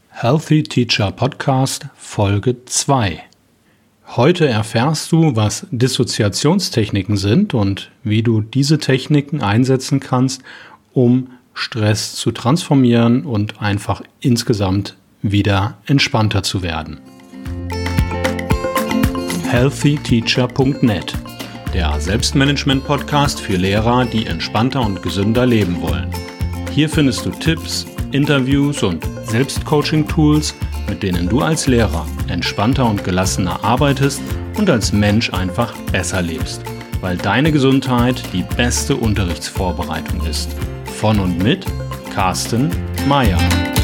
Healthy Teacher Podcast Folge 2. Heute erfährst du, was Dissoziationstechniken sind und wie du diese Techniken einsetzen kannst, um Stress zu transformieren und einfach insgesamt wieder entspannter zu werden. healthyteacher.net, der Selbstmanagement-Podcast für Lehrer, die entspannter und gesünder leben wollen. Hier findest du Tipps, Interviews und Selbstcoaching-Tools, mit denen du als Lehrer entspannter und gelassener arbeitest und als Mensch einfach besser lebst, weil deine Gesundheit die beste Unterrichtsvorbereitung ist. Von und mit Carsten Meyer.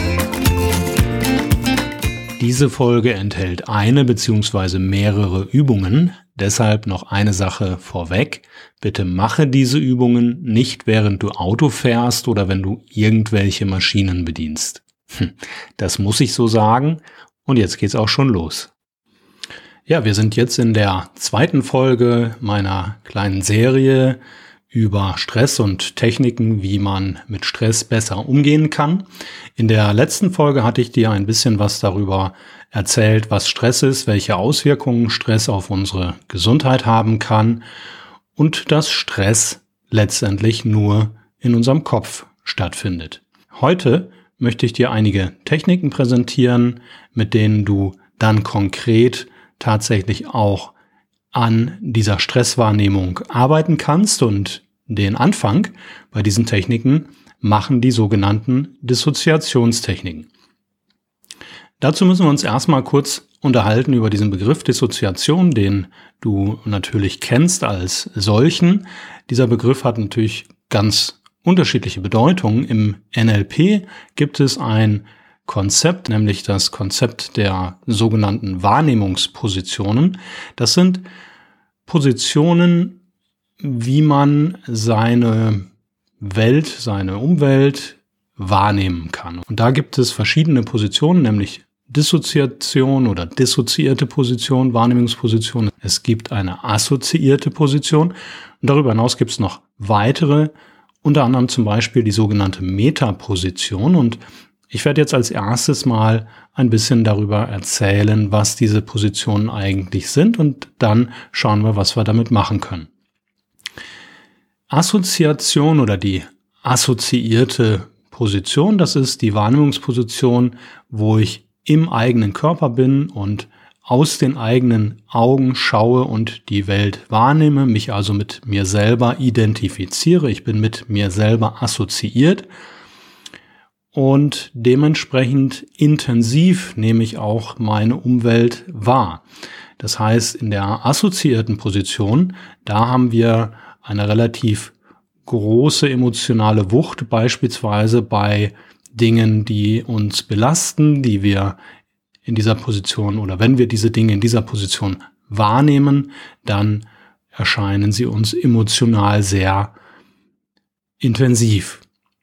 Diese Folge enthält eine bzw. mehrere Übungen, deshalb noch eine Sache vorweg. Bitte mache diese Übungen nicht, während du Auto fährst oder wenn du irgendwelche Maschinen bedienst. Das muss ich so sagen und jetzt geht's auch schon los. Ja, wir sind jetzt in der zweiten Folge meiner kleinen Serie über Stress und Techniken, wie man mit Stress besser umgehen kann. In der letzten Folge hatte ich dir ein bisschen was darüber erzählt, was Stress ist, welche Auswirkungen Stress auf unsere Gesundheit haben kann und dass Stress letztendlich nur in unserem Kopf stattfindet. Heute möchte ich dir einige Techniken präsentieren, mit denen du dann konkret tatsächlich auch an dieser Stresswahrnehmung arbeiten kannst, und den Anfang bei diesen Techniken machen die sogenannten Dissoziationstechniken. Dazu müssen wir uns erstmal kurz unterhalten über diesen Begriff Dissoziation, den du natürlich kennst als solchen. Dieser Begriff hat natürlich ganz unterschiedliche Bedeutungen. Im NLP gibt es ein Konzept, nämlich das Konzept der sogenannten Wahrnehmungspositionen. Das sind Positionen, wie man seine Welt, seine Umwelt wahrnehmen kann. Und da gibt es verschiedene Positionen, nämlich Dissoziation oder dissoziierte Position, Wahrnehmungsposition. Es gibt eine assoziierte Position und darüber hinaus gibt es noch weitere, unter anderem zum Beispiel die sogenannte Metaposition. Und ich werde jetzt als erstes mal ein bisschen darüber erzählen, was diese Positionen eigentlich sind, und dann schauen wir, was wir damit machen können. Assoziation oder die assoziierte Position, das ist die Wahrnehmungsposition, wo ich im eigenen Körper bin und aus den eigenen Augen schaue und die Welt wahrnehme, mich also mit mir selber identifiziere. Ich bin mit mir selber assoziiert und dementsprechend intensiv nehme ich auch meine Umwelt wahr. Das heißt, in der assoziierten Position, da haben wir eine relativ große emotionale Wucht, beispielsweise bei Dingen, die uns belasten, die wir in dieser Position, oder wenn wir diese Dinge in dieser Position wahrnehmen, dann erscheinen sie uns emotional sehr intensiv.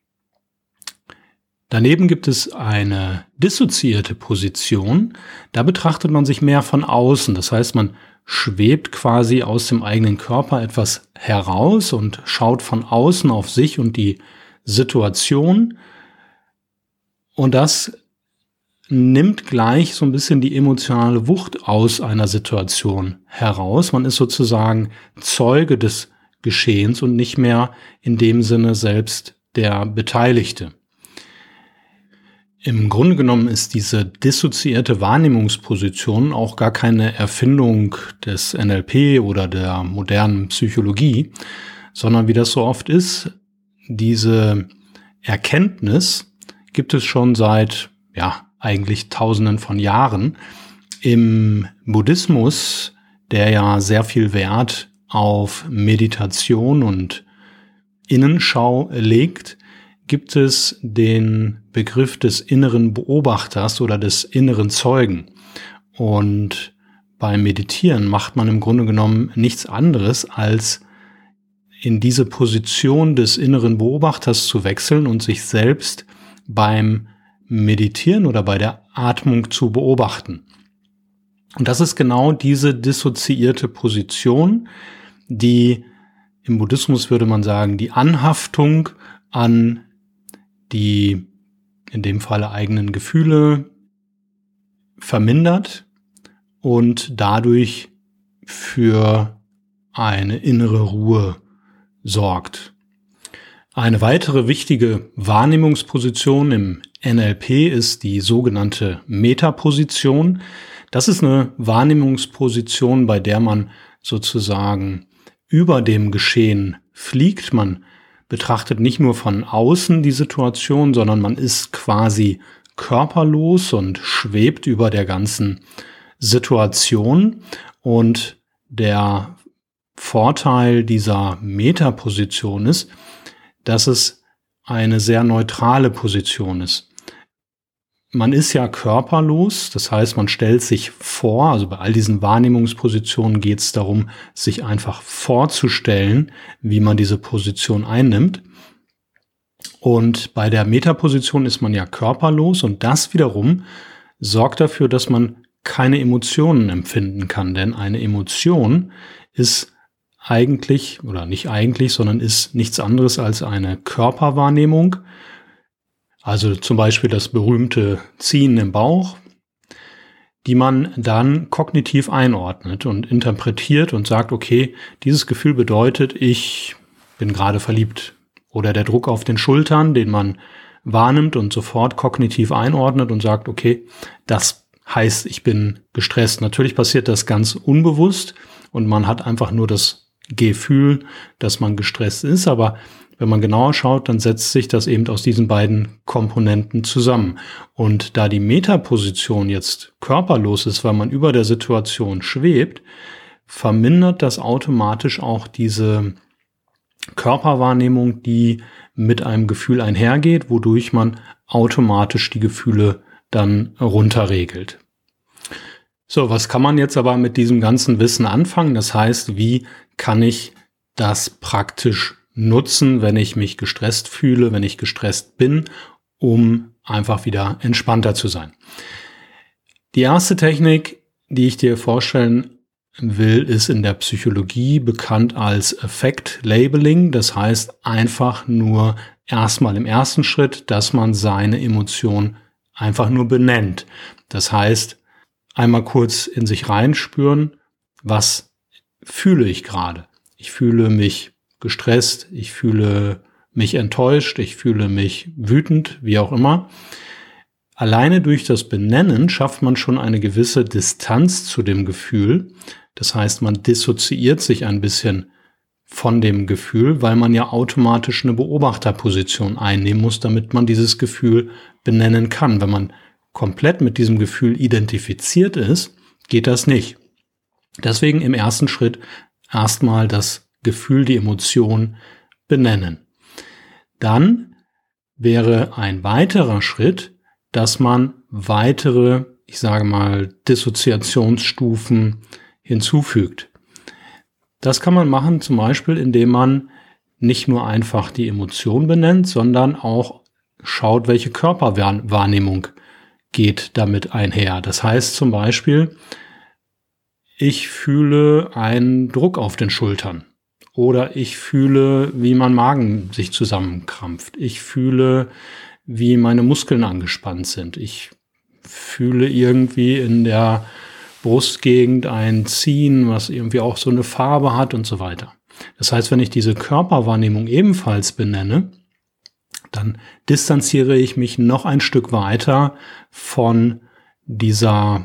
Daneben gibt es eine dissoziierte Position. Da betrachtet man sich mehr von außen. Das heißt, man schwebt quasi aus dem eigenen Körper etwas heraus und schaut von außen auf sich und die Situation. Und das nimmt gleich so ein bisschen die emotionale Wucht aus einer Situation heraus. Man ist sozusagen Zeuge des Geschehens und nicht mehr in dem Sinne selbst der Beteiligte. Im Grunde genommen ist diese dissoziierte Wahrnehmungsposition auch gar keine Erfindung des NLP oder der modernen Psychologie, sondern wie das so oft ist, diese Erkenntnis gibt es schon seit, eigentlich Tausenden von Jahren. Im Buddhismus, der ja sehr viel Wert auf Meditation und Innenschau legt, gibt es den Begriff des inneren Beobachters oder des inneren Zeugen. Und beim Meditieren macht man im Grunde genommen nichts anderes, als in diese Position des inneren Beobachters zu wechseln und sich selbst beim Meditieren oder bei der Atmung zu beobachten. Und das ist genau diese dissoziierte Position, die im Buddhismus, würde man sagen, die Anhaftung an die in dem Falle eigenen Gefühle, vermindert und dadurch für eine innere Ruhe sorgt. Eine weitere wichtige Wahrnehmungsposition im NLP ist die sogenannte Metaposition. Das ist eine Wahrnehmungsposition, bei der man sozusagen über dem Geschehen fliegt. Man betrachtet nicht nur von außen die Situation, sondern man ist quasi körperlos und schwebt über der ganzen Situation. Und der Vorteil dieser Metaposition ist, dass es eine sehr neutrale Position ist. Man ist ja körperlos, das heißt, man stellt sich vor, also bei all diesen Wahrnehmungspositionen geht es darum, sich einfach vorzustellen, wie man diese Position einnimmt. Und bei der Metaposition ist man ja körperlos und das wiederum sorgt dafür, dass man keine Emotionen empfinden kann, denn eine Emotion ist eigentlich, oder nicht eigentlich, sondern ist nichts anderes als eine Körperwahrnehmung. Also zum Beispiel das berühmte Ziehen im Bauch, die man dann kognitiv einordnet und interpretiert und sagt, okay, dieses Gefühl bedeutet, ich bin gerade verliebt. Oder der Druck auf den Schultern, den man wahrnimmt und sofort kognitiv einordnet und sagt, okay, das heißt, ich bin gestresst. Natürlich passiert das ganz unbewusst und man hat einfach nur das Gefühl, dass man gestresst ist, aber wenn man genauer schaut, dann setzt sich das eben aus diesen beiden Komponenten zusammen. Und da die Metaposition jetzt körperlos ist, weil man über der Situation schwebt, vermindert das automatisch auch diese Körperwahrnehmung, die mit einem Gefühl einhergeht, wodurch man automatisch die Gefühle dann runterregelt. So, was kann man jetzt aber mit diesem ganzen Wissen anfangen? Das heißt, wie kann ich das praktisch nutzen, wenn ich mich gestresst fühle, wenn ich gestresst bin, um einfach wieder entspannter zu sein? Die erste Technik, die ich dir vorstellen will, ist in der Psychologie bekannt als Affect Labeling. Das heißt einfach nur erstmal im ersten Schritt, dass man seine Emotion einfach nur benennt. Das heißt, einmal kurz in sich reinspüren, was fühle ich gerade? Ich fühle mich gestresst, ich fühle mich enttäuscht, ich fühle mich wütend, wie auch immer. Alleine durch das Benennen schafft man schon eine gewisse Distanz zu dem Gefühl. Das heißt, man dissoziiert sich ein bisschen von dem Gefühl, weil man ja automatisch eine Beobachterposition einnehmen muss, damit man dieses Gefühl benennen kann. Wenn man komplett mit diesem Gefühl identifiziert ist, geht das nicht. Deswegen im ersten Schritt erstmal das Gefühl, die Emotion benennen. Dann wäre ein weiterer Schritt, dass man weitere, ich sage mal, Dissoziationsstufen hinzufügt. Das kann man machen zum Beispiel, indem man nicht nur einfach die Emotion benennt, sondern auch schaut, welche Körperwahrnehmung geht damit einher. Das heißt zum Beispiel, ich fühle einen Druck auf den Schultern oder ich fühle, wie mein Magen sich zusammenkrampft. Ich fühle, wie meine Muskeln angespannt sind. Ich fühle irgendwie in der Brustgegend ein Ziehen, was irgendwie auch so eine Farbe hat und so weiter. Das heißt, wenn ich diese Körperwahrnehmung ebenfalls benenne, dann distanziere ich mich noch ein Stück weiter von diesem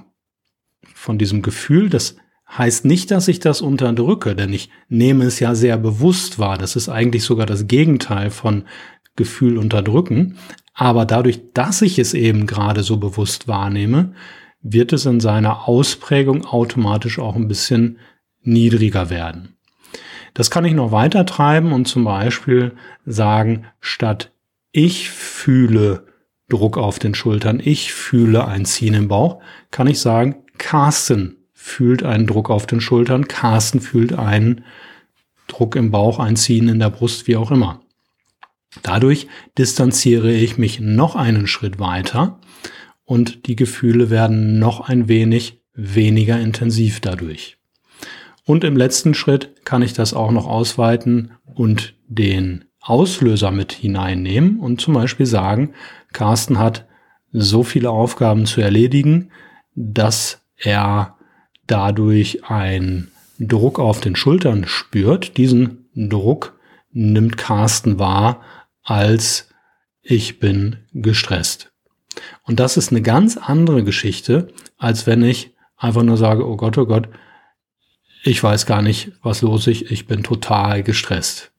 Gefühl. Das heißt nicht, dass ich das unterdrücke, denn ich nehme es ja sehr bewusst wahr. Das ist eigentlich sogar das Gegenteil von Gefühl unterdrücken. Aber dadurch, dass ich es eben gerade so bewusst wahrnehme, wird es in seiner Ausprägung automatisch auch ein bisschen niedriger werden. Das kann ich noch weiter treiben und zum Beispiel sagen, statt ich fühle Druck auf den Schultern, ich fühle ein Ziehen im Bauch, kann ich sagen, Carsten fühlt einen Druck auf den Schultern, Carsten fühlt einen Druck im Bauch, ein Ziehen in der Brust, wie auch immer. Dadurch distanziere ich mich noch einen Schritt weiter und die Gefühle werden noch ein wenig weniger intensiv dadurch. Und im letzten Schritt kann ich das auch noch ausweiten und den Auslöser mit hineinnehmen und zum Beispiel sagen, Carsten hat so viele Aufgaben zu erledigen, dass er dadurch einen Druck auf den Schultern spürt. Diesen Druck nimmt Carsten wahr als ich bin gestresst. Und das ist eine ganz andere Geschichte, als wenn ich einfach nur sage, oh Gott, ich weiß gar nicht, was los ist, ich bin total gestresst.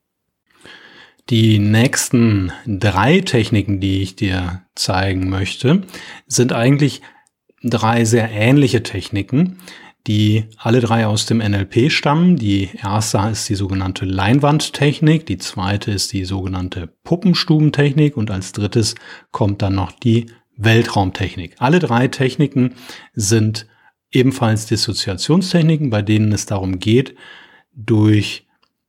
Die nächsten 3 Techniken, die ich dir zeigen möchte, sind eigentlich 3 sehr ähnliche Techniken, die alle 3 aus dem NLP stammen. Die erste ist die sogenannte Leinwandtechnik, die zweite ist die sogenannte Puppenstubentechnik und als drittes kommt dann noch die Weltraumtechnik. Alle 3 Techniken sind ebenfalls Dissoziationstechniken, bei denen es darum geht, durch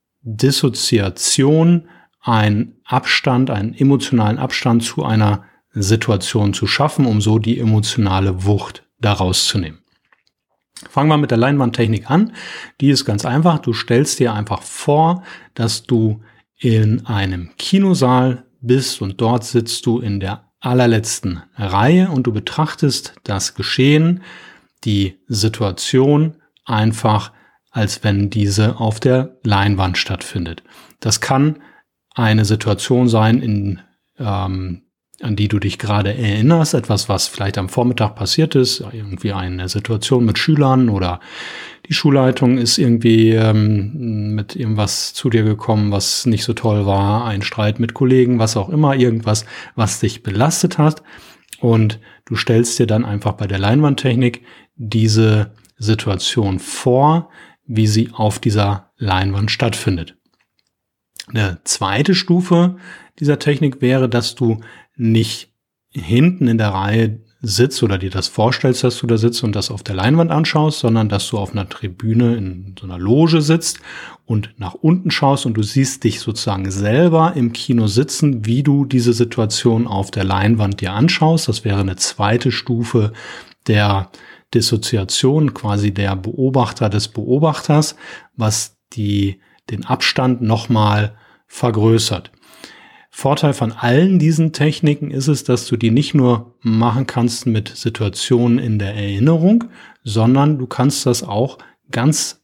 Dissoziation einen emotionalen Abstand zu einer Situation zu schaffen, um so die emotionale Wucht daraus zu nehmen. Fangen wir mit der Leinwandtechnik an. Die ist ganz einfach. Du stellst dir einfach vor, dass du in einem Kinosaal bist und dort sitzt du in der allerletzten Reihe und du betrachtest das Geschehen, die Situation einfach, als wenn diese auf der Leinwand stattfindet. Das kann eine Situation sein, an die du dich gerade erinnerst, etwas, was vielleicht am Vormittag passiert ist, irgendwie eine Situation mit Schülern oder die Schulleitung ist irgendwie mit irgendwas zu dir gekommen, was nicht so toll war, ein Streit mit Kollegen, was auch immer, irgendwas, was dich belastet hat. Und du stellst dir dann einfach bei der Leinwandtechnik diese Situation vor, wie sie auf dieser Leinwand stattfindet. Eine zweite Stufe dieser Technik wäre, dass du nicht hinten in der Reihe sitzt oder dir das vorstellst, dass du da sitzt und das auf der Leinwand anschaust, sondern dass du auf einer Tribüne in so einer Loge sitzt und nach unten schaust und du siehst dich sozusagen selber im Kino sitzen, wie du diese Situation auf der Leinwand dir anschaust. Das wäre eine zweite Stufe der Dissoziation, quasi der Beobachter des Beobachters, was den Abstand nochmal vergrößert. Vorteil von allen diesen Techniken ist es, dass du die nicht nur machen kannst mit Situationen in der Erinnerung, sondern du kannst das auch ganz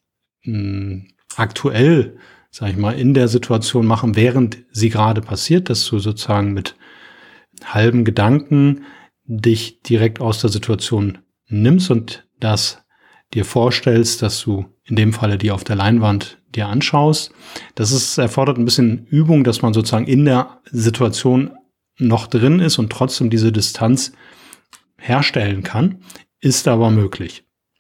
aktuell, sag ich mal, in der Situation machen, während sie gerade passiert, dass du sozusagen mit halben Gedanken dich direkt aus der Situation nimmst und das dir vorstellst, dass du in dem Falle die auf der Leinwand dir anschaust. Das erfordert ein bisschen Übung, dass man sozusagen in der Situation noch drin ist und trotzdem diese Distanz herstellen kann, ist aber möglich.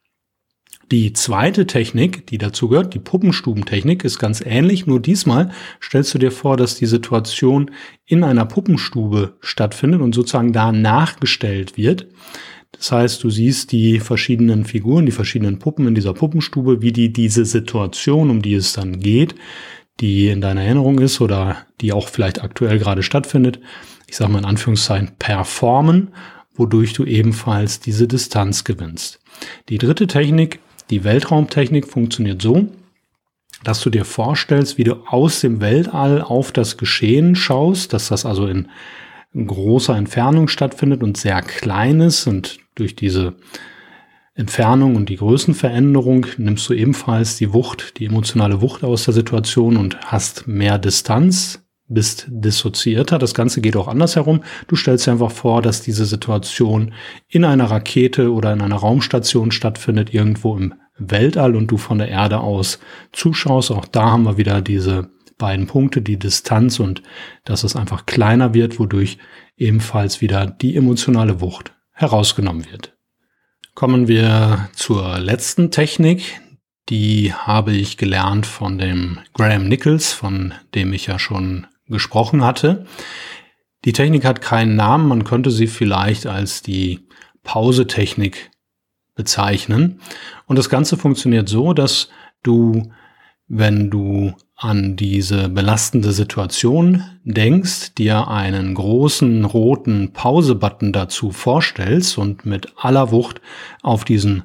Die zweite Technik, die dazu gehört, die Puppenstubentechnik, ist ganz ähnlich, nur diesmal stellst du dir vor, dass die Situation in einer Puppenstube stattfindet und sozusagen da nachgestellt wird. Das heißt, du siehst die verschiedenen Figuren, die verschiedenen Puppen in dieser Puppenstube, wie die diese Situation, um die es dann geht, die in deiner Erinnerung ist oder die auch vielleicht aktuell gerade stattfindet, ich sage mal in Anführungszeichen, performen, wodurch du ebenfalls diese Distanz gewinnst. Die dritte Technik, die Weltraumtechnik, funktioniert so, dass du dir vorstellst, wie du aus dem Weltall auf das Geschehen schaust, dass das also in großer Entfernung stattfindet und sehr klein ist und durch diese Entfernung und die Größenveränderung nimmst du ebenfalls die Wucht, die emotionale Wucht aus der Situation und hast mehr Distanz, bist dissoziierter. Das Ganze geht auch andersherum. Du stellst dir einfach vor, dass diese Situation in einer Rakete oder in einer Raumstation stattfindet, irgendwo im Weltall und du von der Erde aus zuschaust. Auch da haben wir wieder diese beiden Punkte, die Distanz und dass es einfach kleiner wird, wodurch ebenfalls wieder die emotionale Wucht herausgenommen wird. Kommen wir zur letzten Technik. Die habe ich gelernt von dem Graham Nichols, von dem ich ja schon gesprochen hatte. Die Technik hat keinen Namen, man könnte sie vielleicht als die Pause-Technik bezeichnen. Und das Ganze funktioniert so, dass du, wenn du an diese belastende Situation denkst, dir einen großen roten Pause-Button dazu vorstellst und mit aller Wucht auf diesen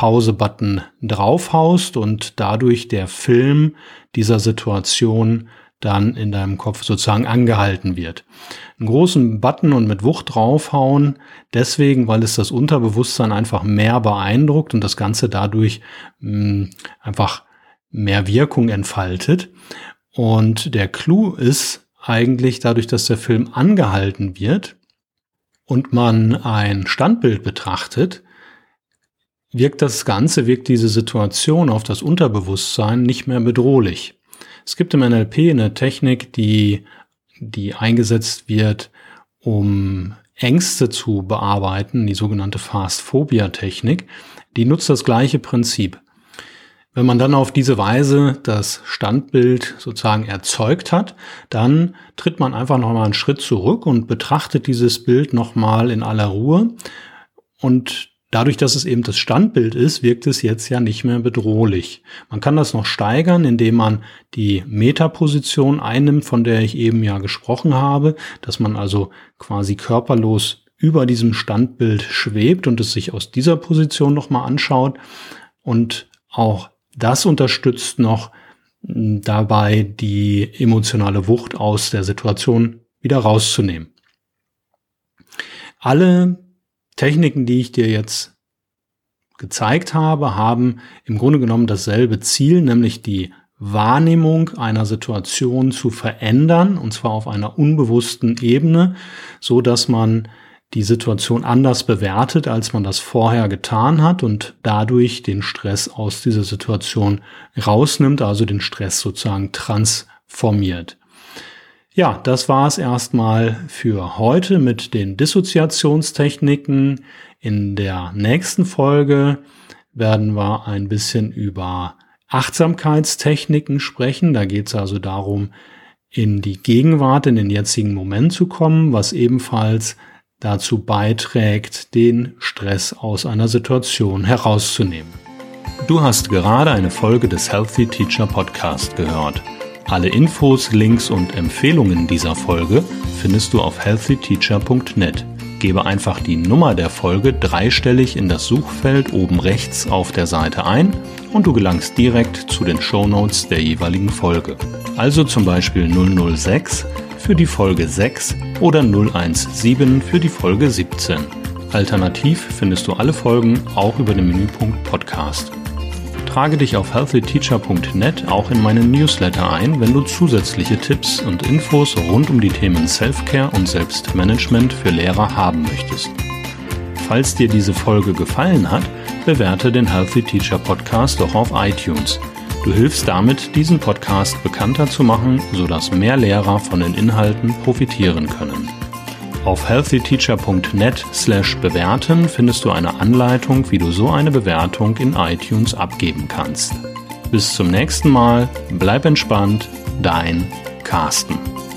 Pause-Button draufhaust und dadurch der Film dieser Situation dann in deinem Kopf sozusagen angehalten wird. Einen großen Button und mit Wucht draufhauen, deswegen, weil es das Unterbewusstsein einfach mehr beeindruckt und das Ganze dadurch einfach mehr Wirkung entfaltet. Und der Clou ist eigentlich dadurch, dass der Film angehalten wird und man ein Standbild betrachtet, wirkt diese Situation auf das Unterbewusstsein nicht mehr bedrohlich. Es gibt im NLP eine Technik, die eingesetzt wird, um Ängste zu bearbeiten, die sogenannte Fast-Phobia-Technik. Die nutzt das gleiche Prinzip. Wenn man dann auf diese Weise das Standbild sozusagen erzeugt hat, dann tritt man einfach nochmal einen Schritt zurück und betrachtet dieses Bild nochmal in aller Ruhe. Und dadurch, dass es eben das Standbild ist, wirkt es jetzt ja nicht mehr bedrohlich. Man kann das noch steigern, indem man die Metaposition einnimmt, von der ich eben ja gesprochen habe, dass man also quasi körperlos über diesem Standbild schwebt und es sich aus dieser Position nochmal anschaut. Und auch das unterstützt noch dabei, die emotionale Wucht aus der Situation wieder rauszunehmen. Alle Techniken, die ich dir jetzt gezeigt habe, haben im Grunde genommen dasselbe Ziel, nämlich die Wahrnehmung einer Situation zu verändern, und zwar auf einer unbewussten Ebene, so dass man die Situation anders bewertet, als man das vorher getan hat und dadurch den Stress aus dieser Situation rausnimmt, also den Stress sozusagen transformiert. Ja, das war es erstmal für heute mit den Dissoziationstechniken. In der nächsten Folge werden wir ein bisschen über Achtsamkeitstechniken sprechen. Da geht es also darum, in die Gegenwart, in den jetzigen Moment zu kommen, was ebenfalls dazu beiträgt, den Stress aus einer Situation herauszunehmen. Du hast gerade eine Folge des Healthy Teacher Podcast gehört. Alle Infos, Links und Empfehlungen dieser Folge findest du auf healthyteacher.net. Gebe einfach die Nummer der Folge dreistellig in das Suchfeld oben rechts auf der Seite ein und du gelangst direkt zu den Shownotes der jeweiligen Folge. Also zum Beispiel 006 für die Folge 6 oder 017 für die Folge 17. Alternativ findest du alle Folgen auch über den Menüpunkt Podcast. Trage dich auf healthyteacher.net auch in meinen Newsletter ein, wenn du zusätzliche Tipps und Infos rund um die Themen Self-Care und Selbstmanagement für Lehrer haben möchtest. Falls dir diese Folge gefallen hat, bewerte den Healthy Teacher Podcast doch auf iTunes. Du hilfst damit, diesen Podcast bekannter zu machen, sodass mehr Lehrer von den Inhalten profitieren können. Auf healthyteacher.net/bewerten findest du eine Anleitung, wie du so eine Bewertung in iTunes abgeben kannst. Bis zum nächsten Mal, bleib entspannt, dein Carsten.